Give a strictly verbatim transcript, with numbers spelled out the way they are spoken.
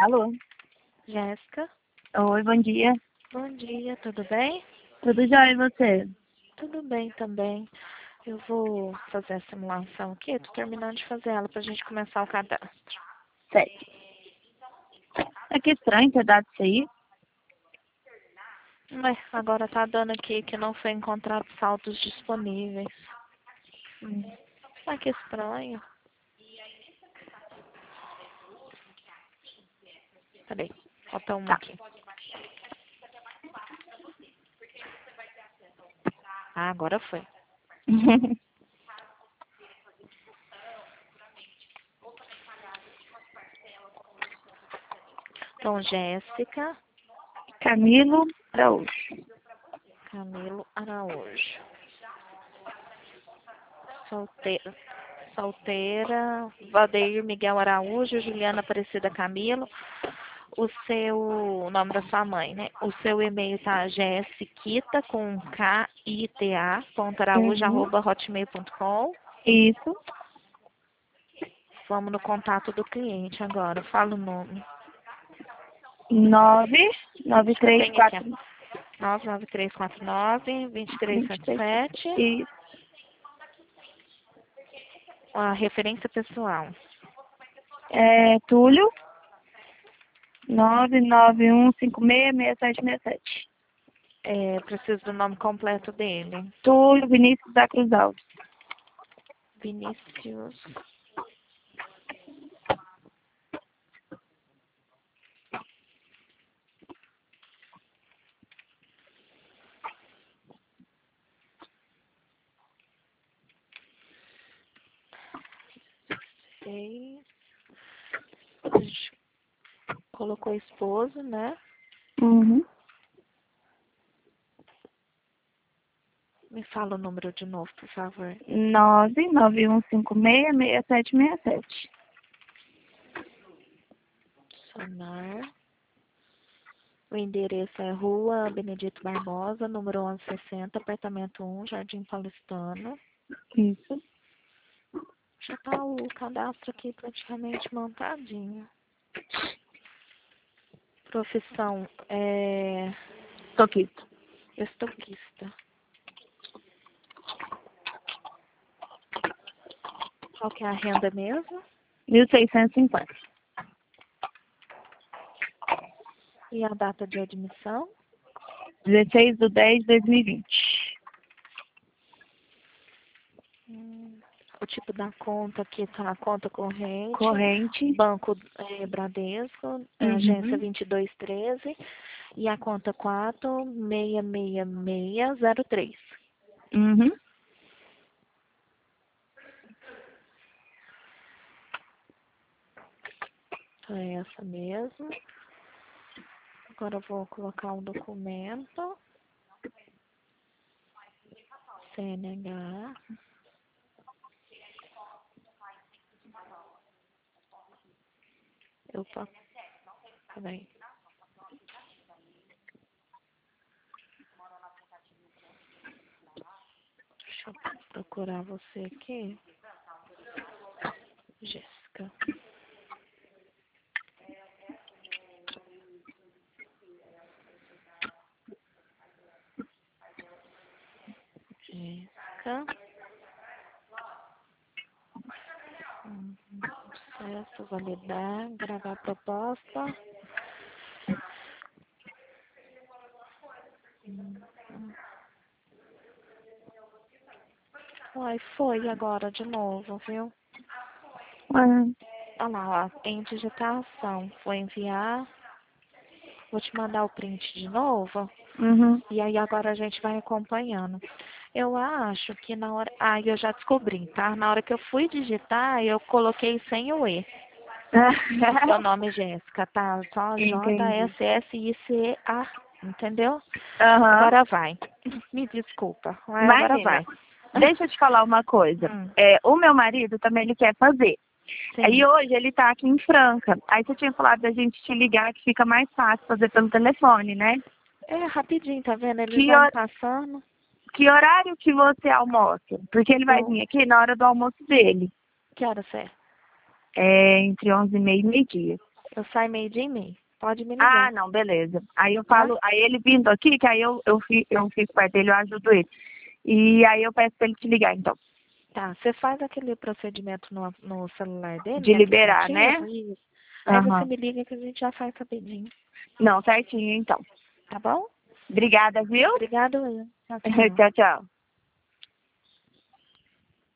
Alô? Jéssica, Oi, bom dia. bom dia, tudo bem? Tudo jóia e você? Tudo bem também. Eu vou fazer a simulação aqui, eu tô terminando de fazer ela pra gente começar o cadastro. Certo. É que estranho ter dado isso aí. Mas agora tá dando aqui que não foi encontrado saldos disponíveis. Hum. Ah, que estranho. Peraí, falta uma Tá. aqui. Ah, agora foi. Então, Jéssica, Camilo Araújo. Camilo Araújo. Solteira. Solteira, Valdeir Miguel Araújo, Juliana Aparecida Camilo. O seu o nome da sua mãe, né? O seu e-mail tá jessiquita com K I T A ponto araújo Uhum. arroba hotmail ponto com. Isso. Vamos no contato do cliente agora. Fala o nome. nove nove Eu três tenho aqui, quatro ó. nove nove três quatro nove, dois três vinte e sete três. sete. Isso. A referência pessoal. É Túlio. nove nove um cinco seis seis sete seis sete. É, preciso do nome completo dele. Túlio Vinícius da Cruz Alves. Vinícius. Seis. Colocou esposo, né? Uhum. Me fala o número de novo, por favor. nove nove um cinco seis seis sete seis sete. Sonar. O endereço é Rua Benedito Barbosa, número onze sessenta, apartamento um, Jardim Paulistano. Isso. Já tá o cadastro aqui praticamente montadinho. Profissão é Toquito. estoquista. Qual que é a renda mesmo? mil seiscentos e cinquenta. E a data de admissão? dezesseis de dez de dois mil e vinte. Hum, o tipo da conta aqui tá a conta corrente. Corrente. Banco é, Bradesco, é, agência Uhum. vinte e dois treze e a conta quatro seis seis seis zero três. Uhum. Então é essa mesmo. Agora eu vou colocar um documento. C N H. Opa, peraí. Deixa eu procurar você aqui. Jéssica. Jéssica. Uhum. Processo, validar, gravar a proposta. Uhum. Ai, foi agora de novo, viu? Uhum. Olha lá, ó, em digitação. Vou enviar. Vou te mandar o print de novo. Uhum. E aí agora a gente vai acompanhando. Eu acho que na hora... Ah, eu já descobri, tá? Na hora que eu fui digitar, eu coloquei sem o E. Seu nome é Jéssica, tá? Só J Entendi. S S I C A, entendeu? Aham. Agora vai. Me desculpa, mas agora Imagina, vai. deixa eu te falar uma coisa. Hum, É, o meu marido também ele quer fazer. sim. Aí hoje ele tá aqui em Franca. Aí você tinha falado da gente te ligar que fica mais fácil fazer pelo telefone, né? É rapidinho, tá vendo? Eles Que, vão hor passando. que horário que você almoça? Porque ele vai Eu... vir aqui na hora do almoço dele. Que hora você é? É entre onze e meia e meio-dia. Eu saio meio dia e meio. Pode me ligar. Ah, não, beleza. Aí eu Tá? falo, aí ele vindo aqui, que aí eu, eu, fico, eu fico perto dele, eu ajudo ele. E aí eu peço pra ele te ligar, então. Tá, você faz aquele procedimento no, no celular dele, De no liberar, né? aplicativo, isso. Aí você Aham. me liga que a gente já faz rapidinho. Não, certinho, então. Tá bom? Obrigada, viu? Obrigado, eu. Tchau, tchau. Tchau, tchau.